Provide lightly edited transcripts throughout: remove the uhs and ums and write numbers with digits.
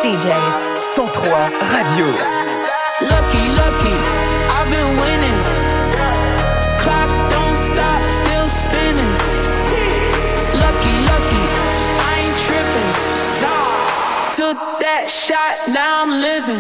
DJs 103 Radio. Lucky, lucky, I've been winning. Clock don't stop, still spinning. Lucky, lucky, I ain't tripping. Took that shot, now I'm living.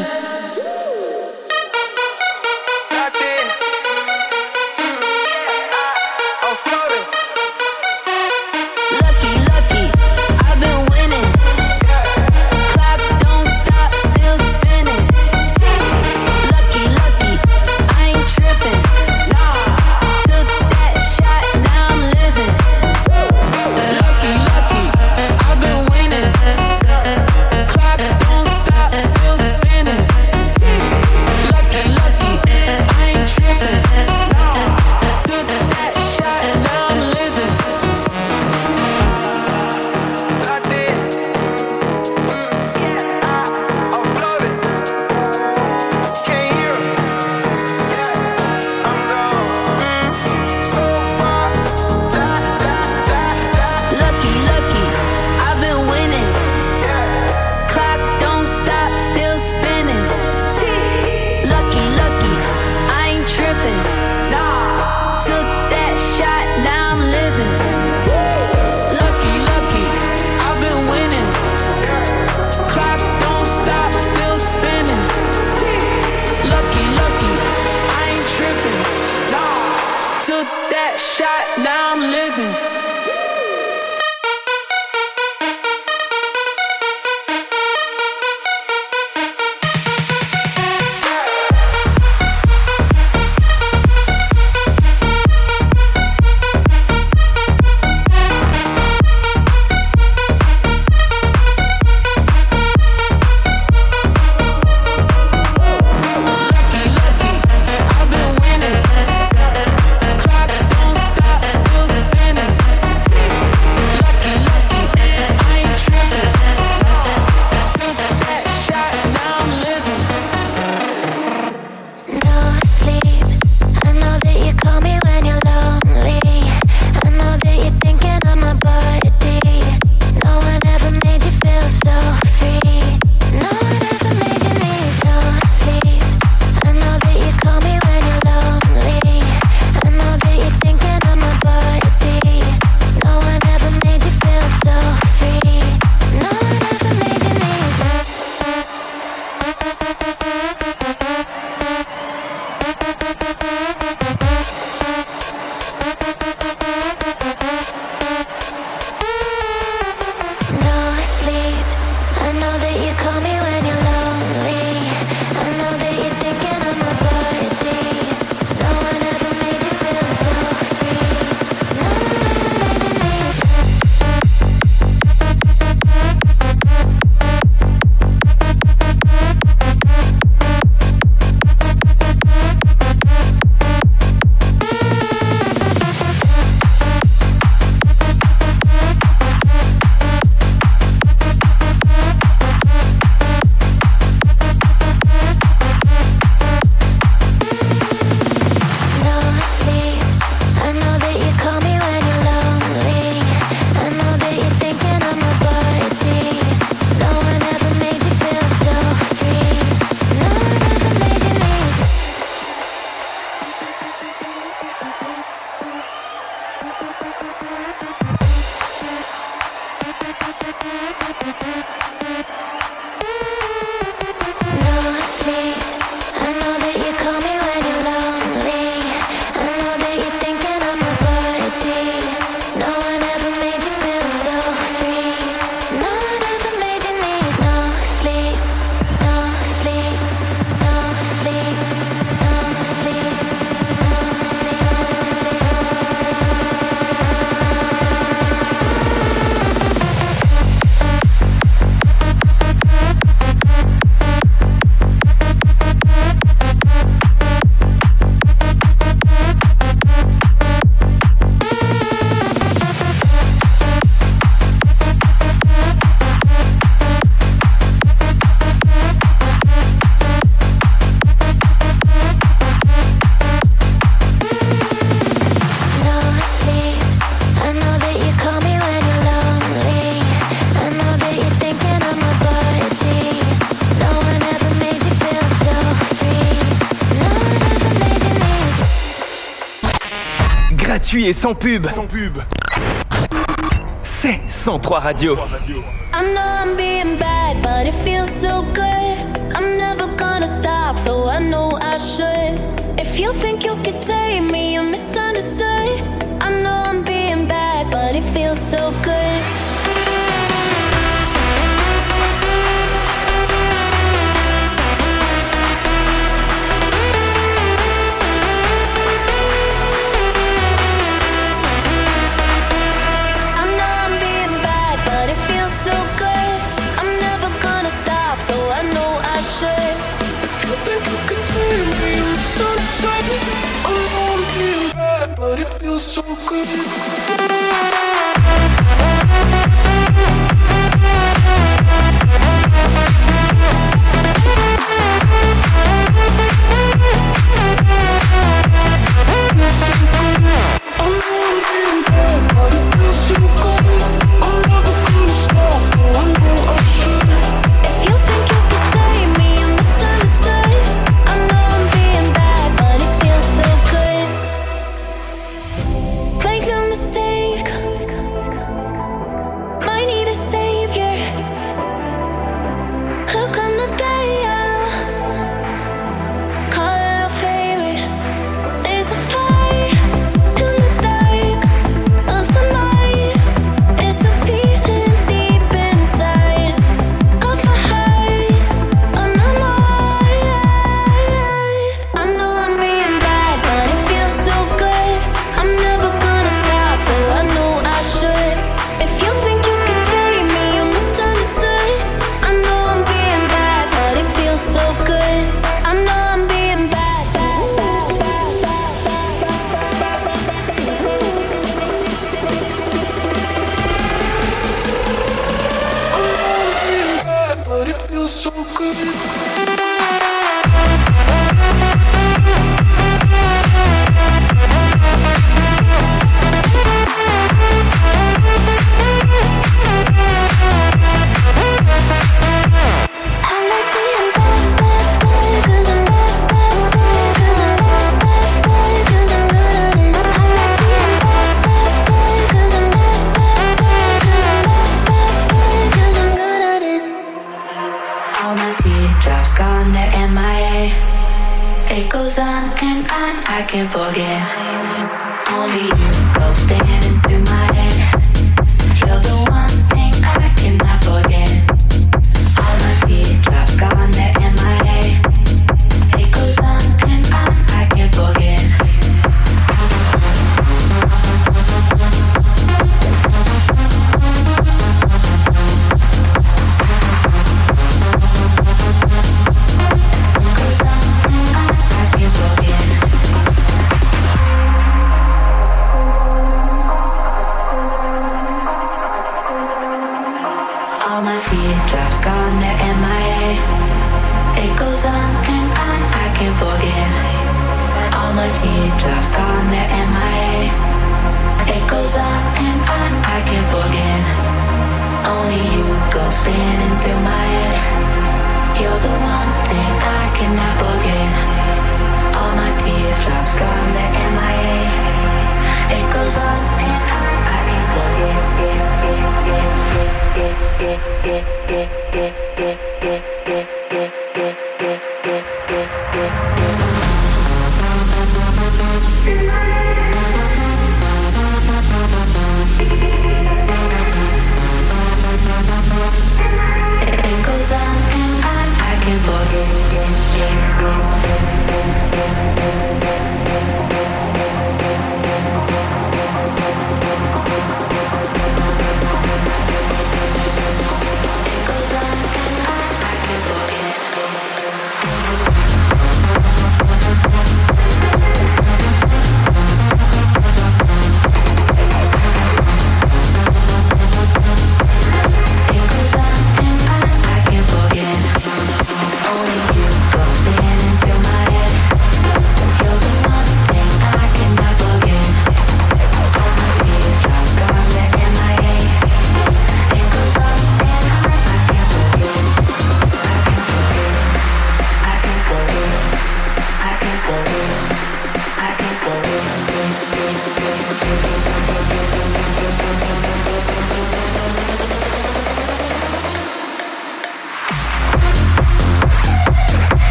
Clock don't stop, still spinning. gratuit et sans pub. C'est 103 Radio. I know I'm being bad, but it feels so good. I'm never gonna stop, though I know I should. If you think you could tame me, you're misunderstood. I know I'm being bad, but it feels so good. So good, I'm never gonna stop, so I know I should. If you think you could tame me, you're misunderstood. I know I'm being bad, but it feels so good.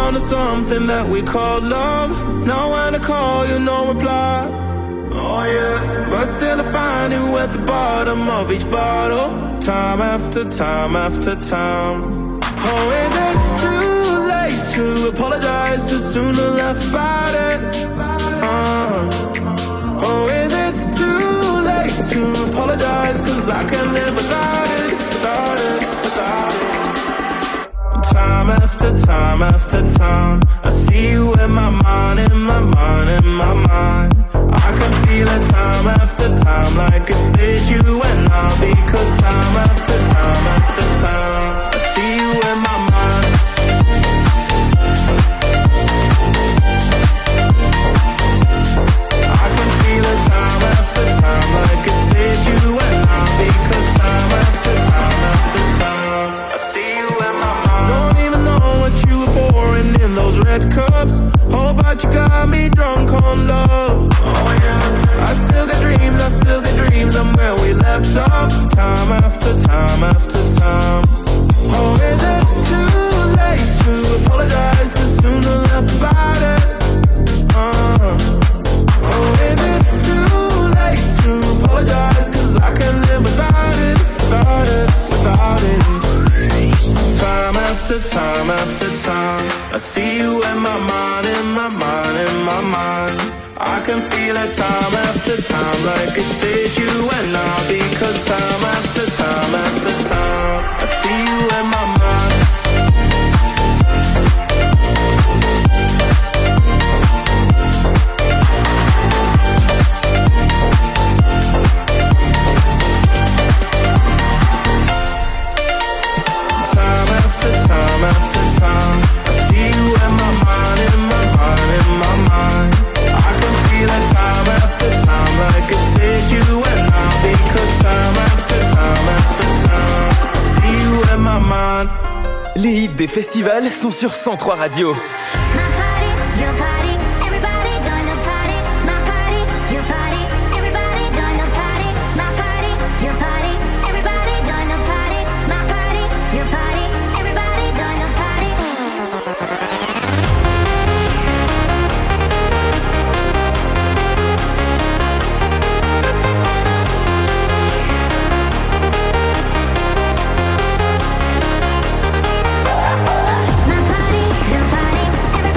on to something that we call love. Now when I call you, no reply. Oh yeah. But still I find you at the bottom of each bottle, time after time after time. Oh, is it too late to apologize? Too soon to laugh about it. Oh, is it too late to apologize? 'Cause I can't live without it, without it, without it. Time after time after time, I see you in my mind, in my mind, in my mind. I can feel it time after time, like it's with you and I. Because time after time after time, I see you in my mind. I can feel it time after time, like it's with you and I. Because time after time after time, I see you in my mind. Don't even know what you were pouring in those red cups. Oh, but you got me drunk on love. Oh yeah. I still got dreams, I'm where we left off. Time after time after time. Oh, is it too late to apologize? Too soon to laugh about it. Oh, is it too late to apologize? 'Cause I can't live without it, without it, without it. Time after time after time, I see you in my mind, in my mind, in my mind. I can feel it time after time, like it's with you and I. Because time after time after time, I see you in my mind. Time after time after time, I see you in my mind, in my mind, in my mind. I can feel it time after time, like it's with you and I. Because time after time after time, I see you in my mind. Les hits des festivals sont sur 103 Radio. My party, your party, everybody join the party. My party, your party, everybody join the party. My party, your party, everybody join the party. My party, your party, everybody join the party. My party, your party, everybody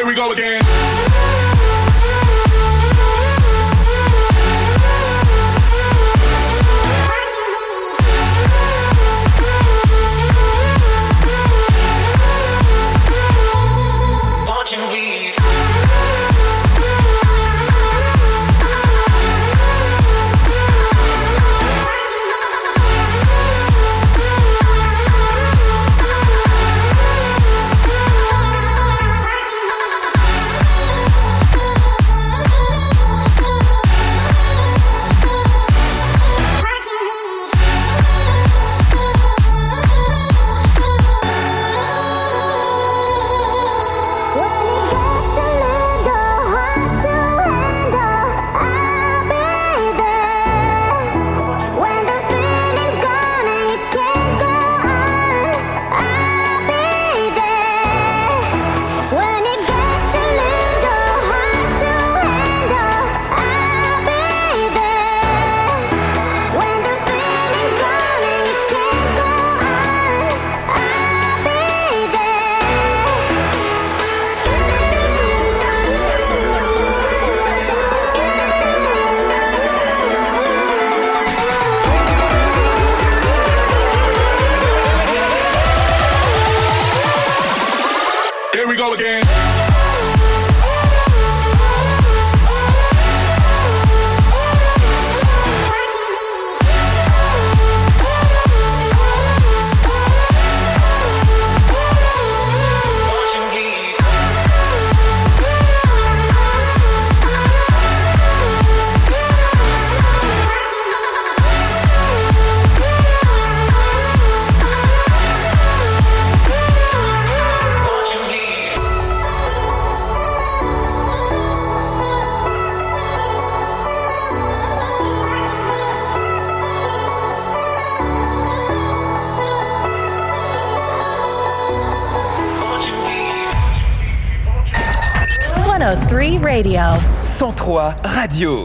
we go again. Radio. 103 Radio.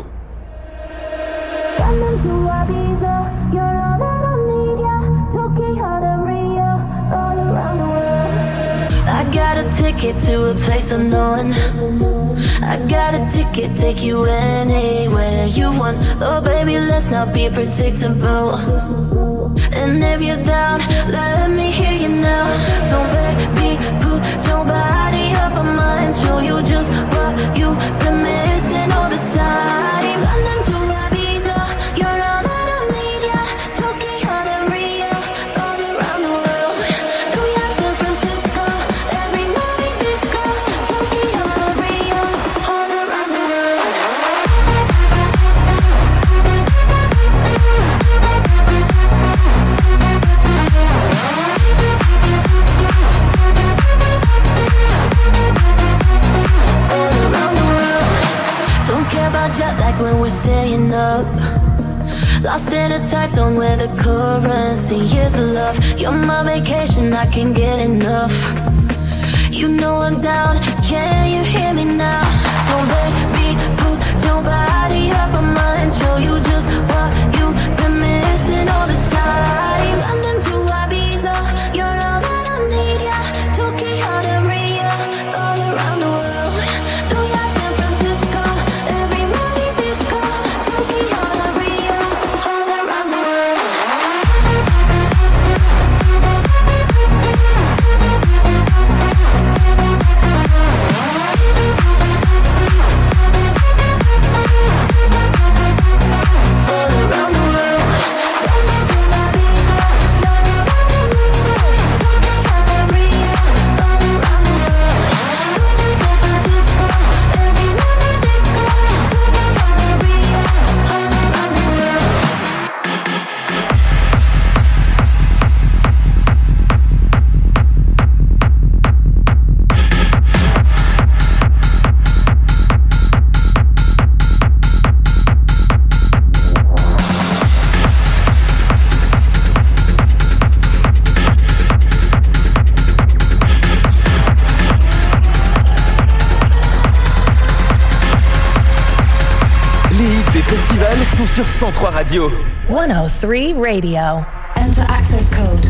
I got a ticket to a place unknown. I got a ticket, take you anywhere you want. Oh baby, let's not be predictable. And if you're down, let me hear you now. So baby, put your body up on mine. Show you just what you've been missing all this time. London to Ibiza, you're all that I need, yeah. Tokyo to Rio, all around the world. New York, San Francisco, every night disco. Tokyo to Rio, all around the world. Jet lag when we're staying up. Lost in a time zone where the currency is the love. You're my vacation, I can't get enough. You know I'm down, can you hear me now? So baby, put your body up on mine. Show you just what you've been missing all this time. London to Ibiza, you're all that I need, yeah. Tokyo to Rio, all around the world. New York, San Francisco, every night disco. Tokyo to Rio, all around the world. sont sur 103 Radio. 103 Radio. Enter access code.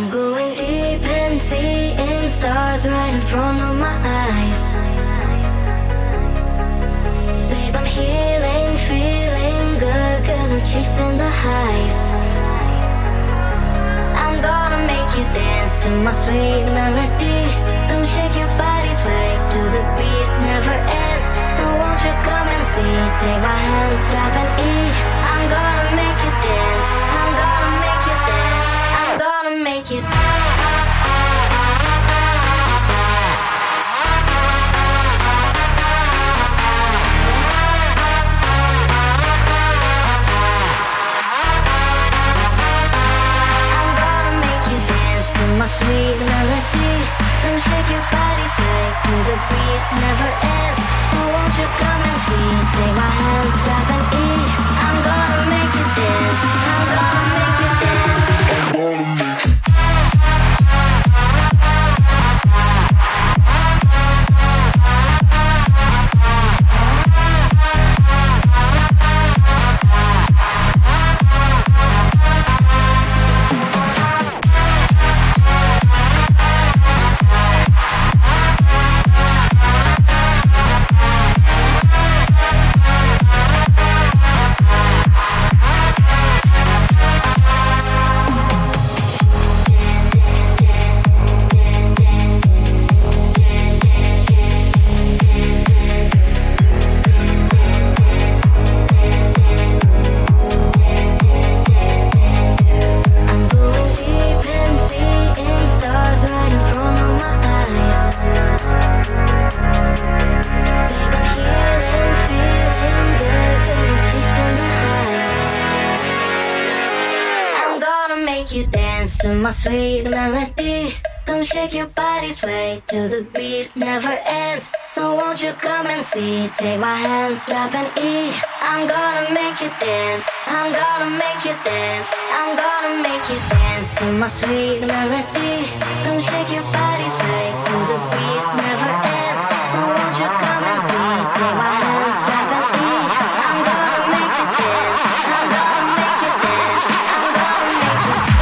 I'm going deep and seeing stars right in front of my eyes. Babe, I'm healing, feeling good, 'cause I'm chasing the highs. I'm gonna make you dance to my sweet melody. Come shake your body, sway to the beat, never ends. So won't you come and see? Take my hand, grab an E. I'm gonna make you dance. I'm gonna make you dance. I'm gonna make you dance. My sweet melody, come shake your body, sway to the beat, never ends. So won't you come and see? Take my hand, grab an E. I'm gonna make you dance. I'm gonna make you dance. I'm gonna make you. My sweet melody, come shake your body, sway to the beat, never ends. So won't you come and see? Take my hand, grab an E. I'm gonna make you dance. I'm gonna make you dance. I'm gonna make you dance to my sweet melody. Come shake your body, sway to the beat, never ends. So won't you come and see? Take my hand, grab an E. I'm gonna make you dance. I'm gonna make you dance. I'm gonna make you dance.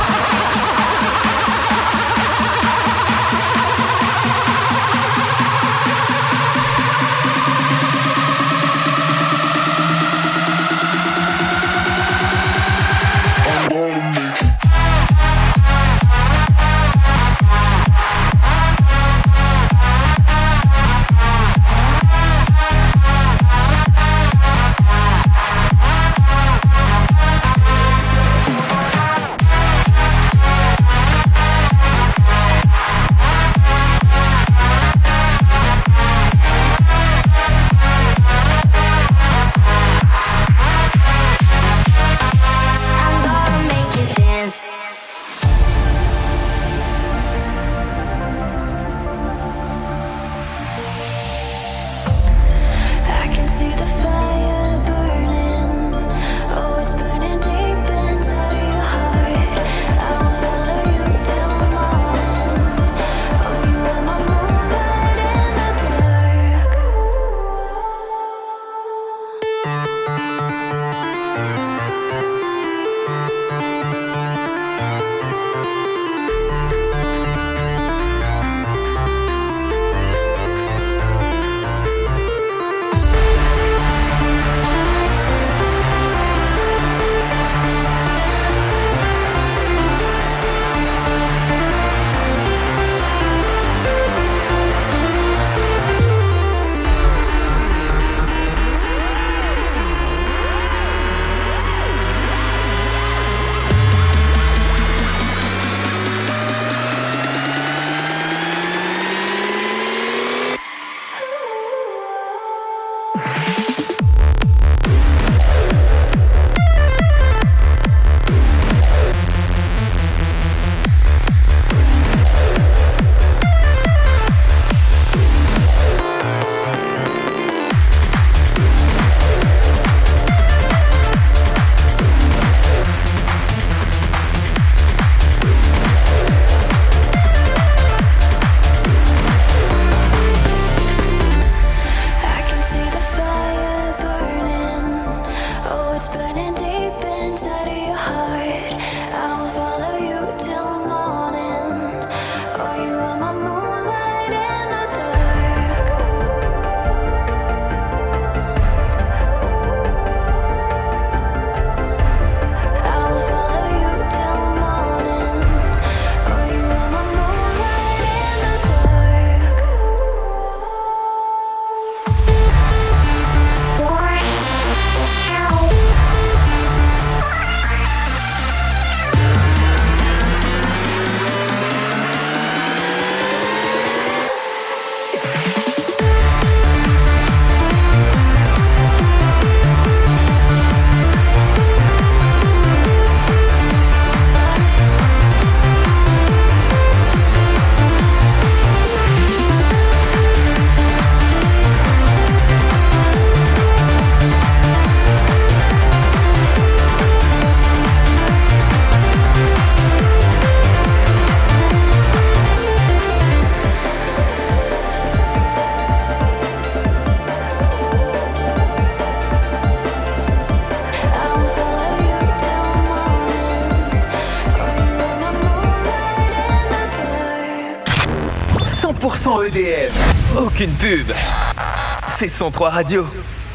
100% EDM. Aucune pub. C'est 103 Radio.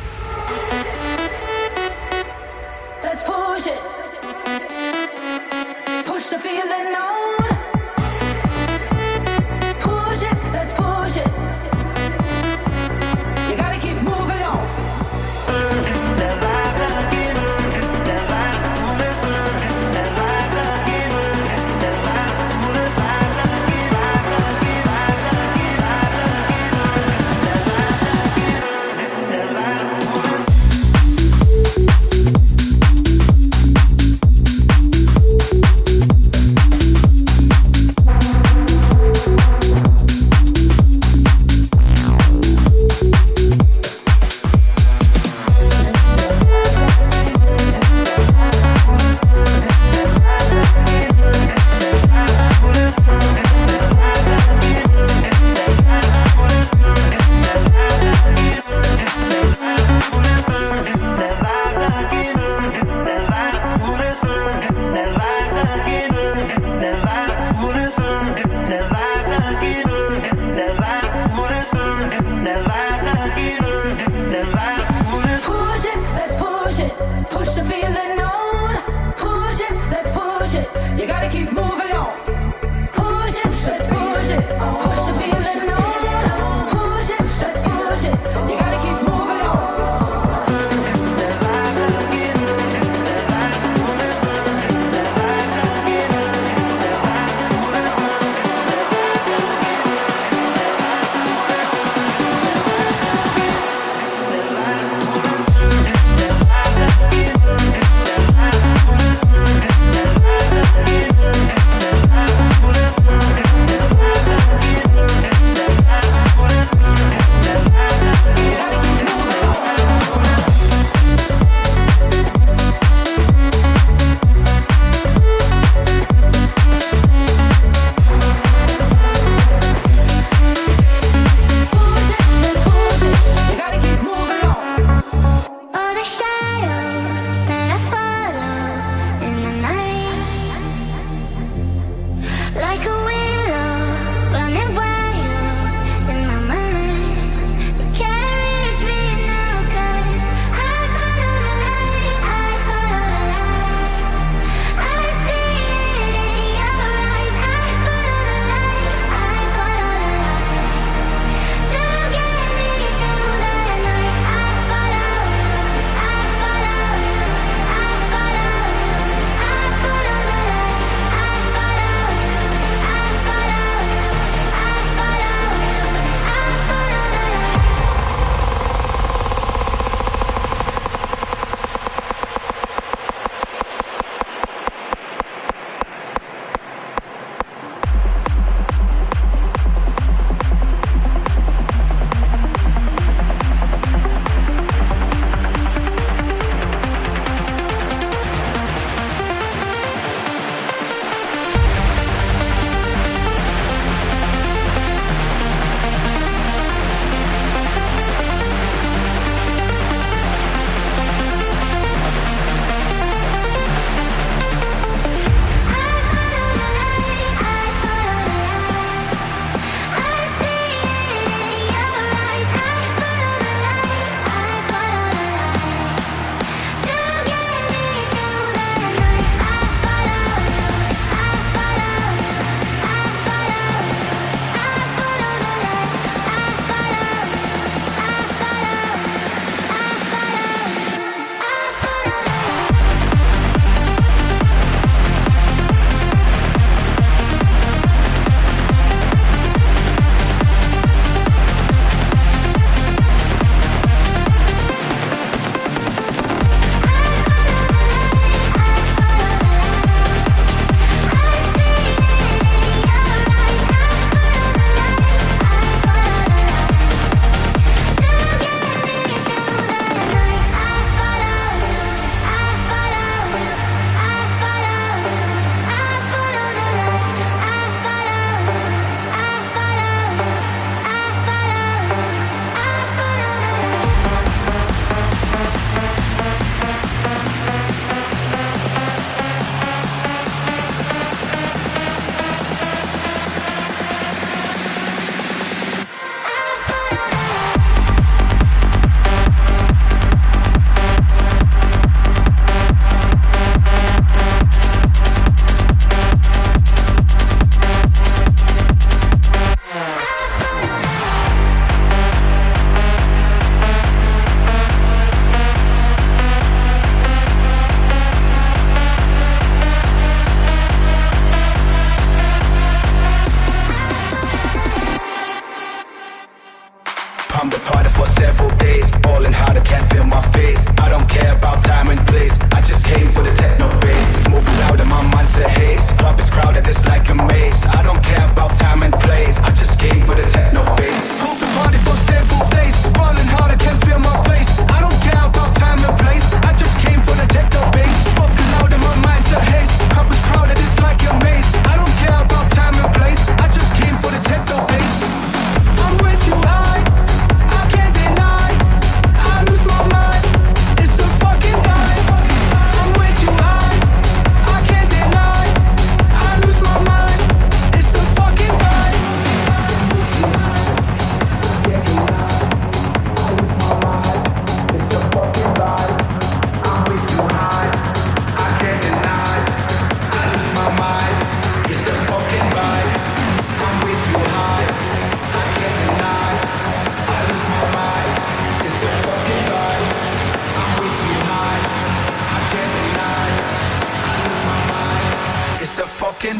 Let's push it. Push the feeling on. Push it, let's push it. You gotta keep moving on.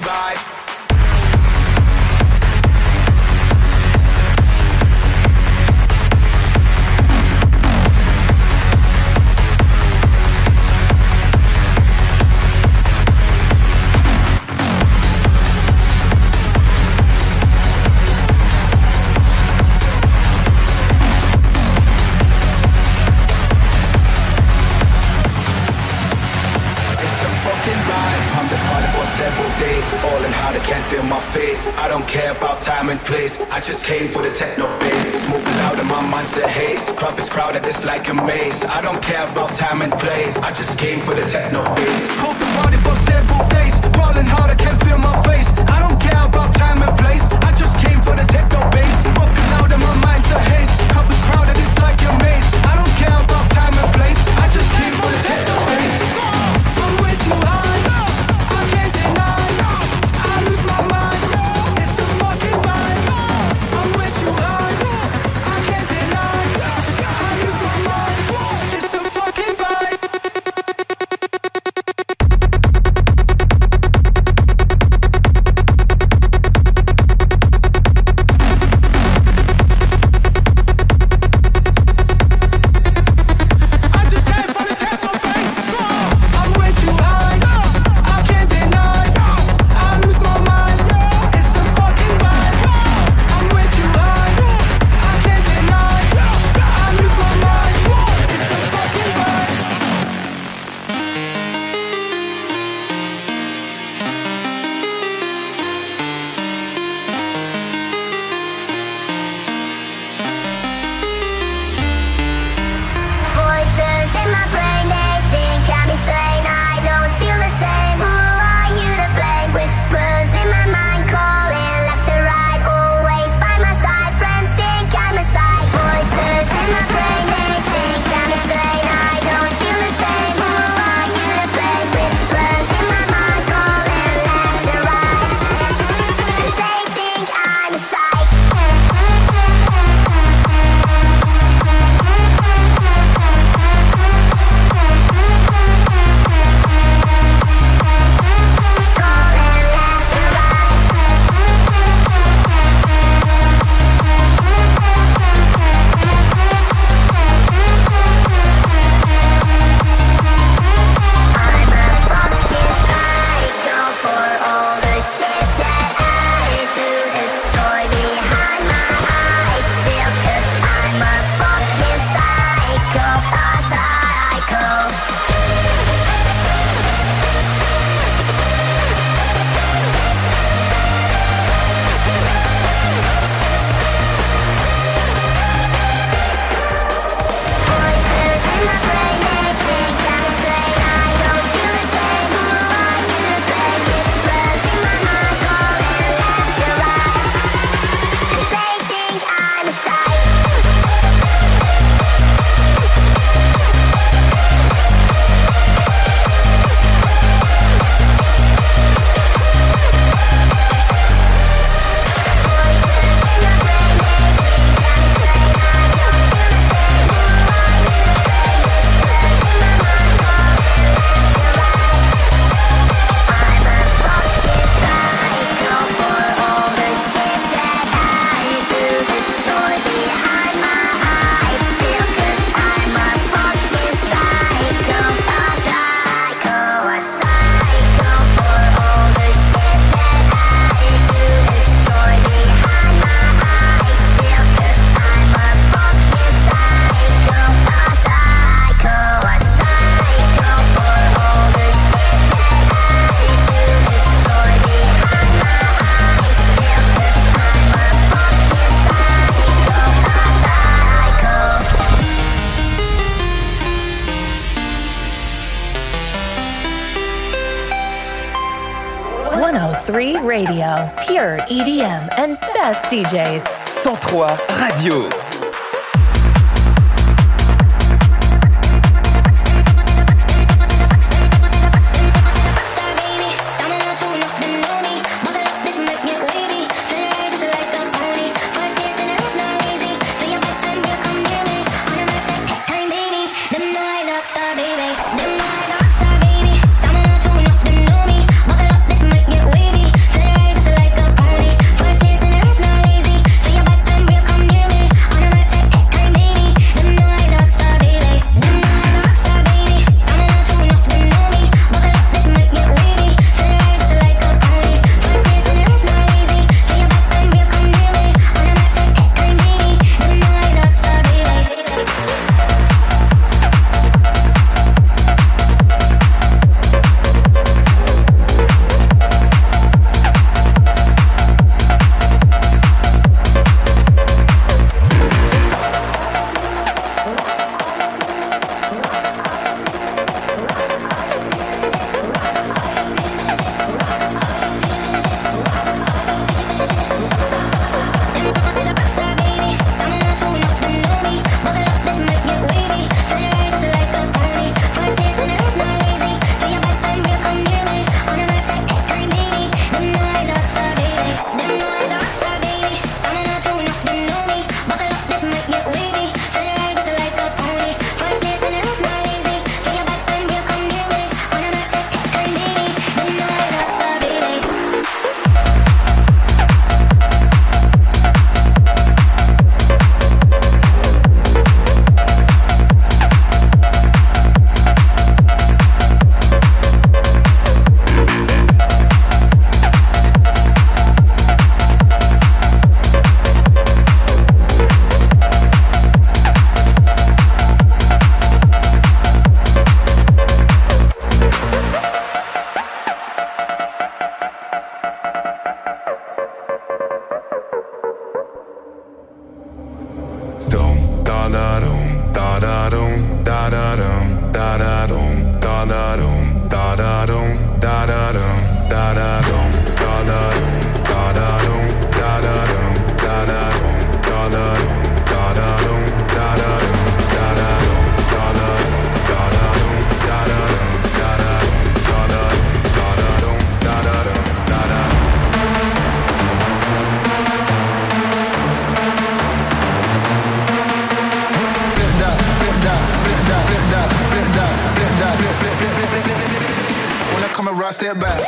vibe. I don't care about time and place. I just came for the techno bass. Smoking loud and my mind's a haze. Crowd is crowded, it's like a maze. I don't care about time and place. I just came for the techno bass. Hold the party for several days. Falling hard, I can't feel my face. I don't care about time and place. I just came for the techno bass. Smoking loud and my mind's a haze. Crowd is crowded, it's like a maze. I don't care about time and place. I just came for the techno bass. I'm way too high. I can't deny. I lose my mind. Radio, pure EDM and best DJs. 103 Radio. Baby, come and rock, step back.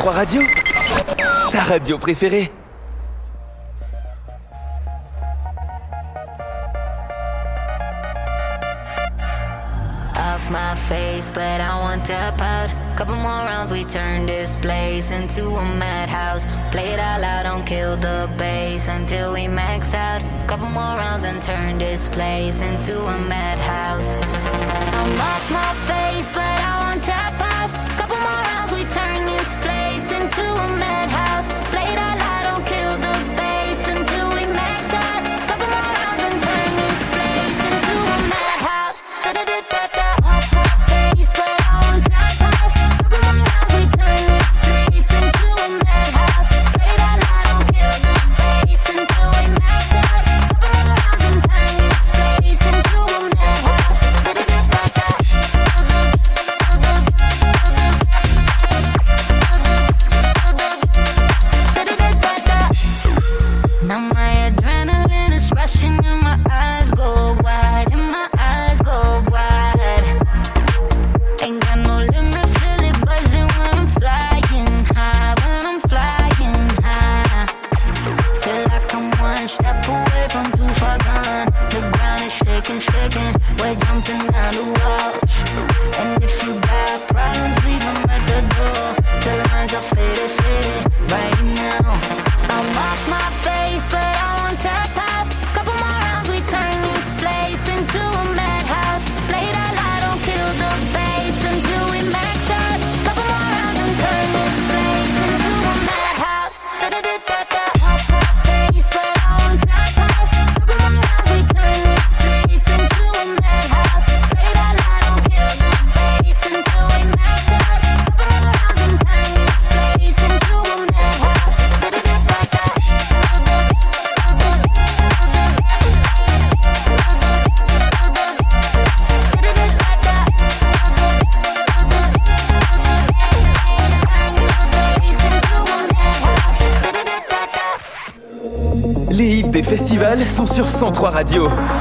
103 Radio, ta radio préférée. Off my face, but I won't tap out. Couple more rounds, we turn this place into a madhouse. Play it all out, don't kill the bass until we max out. Couple more rounds and turn this place into a madhouse. I'm off my face, but I won't tap out. Couple more rounds, we turn this place into a madhouse. Play it all out, don't kill the bass until we max out. Couple more rounds and turn this place into a madhouse. Off my face, but I won't tap out. Couple more rounds, we turn this place into a madhouse. Play it all out, don't kill the bass until we max out. Couple more rounds and turn this place into a madhouse. Now my adrenaline is rushing and my eyes go wide, and my eyes go wide. Ain't got no limit, feel it buzzing when I'm flying high, when I'm flying high. Feel like I'm one step away from too far gone. The ground is shaking, shaking, we're jumping down the walls. And if you got problems, leave them at the door. The lines are faded, faded right now. I'm off my face, but I won't tap out. Couple more rounds, we turn this place into a madhouse. Play it all out, don't kill the bass until we max out. Couple more rounds and turn this place into a madhouse. Off my face, but I won't tap out. Couple more rounds, we turn this place into a madhouse. Play it all out, don't kill the bass until we max out. Couple more rounds and turn this place into a madhouse. Les hits des festivals sont sur 103 Radio.